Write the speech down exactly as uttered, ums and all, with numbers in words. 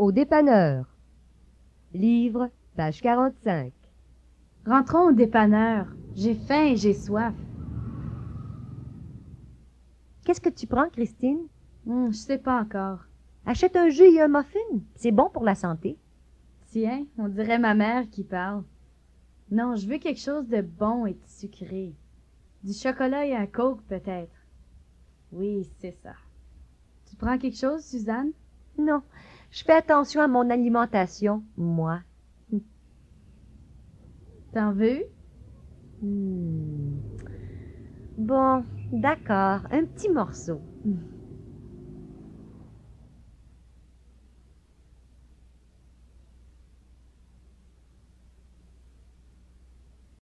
au dépanneur. Livre, page quarante-cinq. Rentrons au dépanneur. J'ai faim et j'ai soif. Qu'est-ce que tu prends, Christine? Hum, je sais pas encore. Achète un jus et un muffin. C'est bon pour la santé. Tiens, on dirait ma mère qui parle. Non, je veux quelque chose de bon et de sucré. Du chocolat et un coke, peut-être. Oui, c'est ça. Tu prends quelque chose, Suzanne? Non, je fais attention à mon alimentation, moi. T'en veux? Hmm. Bon, d'accord, un petit morceau.